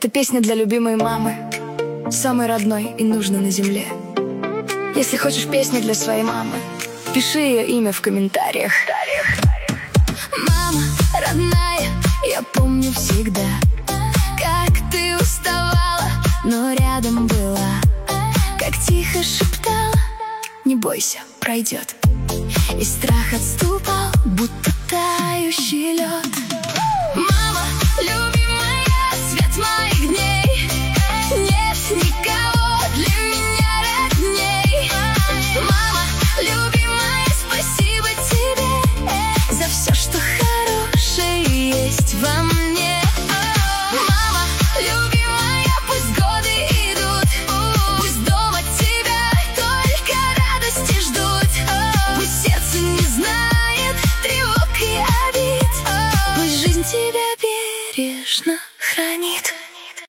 Это песня для любимой мамы, самой родной и нужной на земле. Если хочешь песню для своей мамы, пиши ее имя в комментариях. Мама родная, я помню всегда, как ты уставала, но рядом была, как тихо шептала: не бойся, пройдет. И страх отступал, будто тающий лед.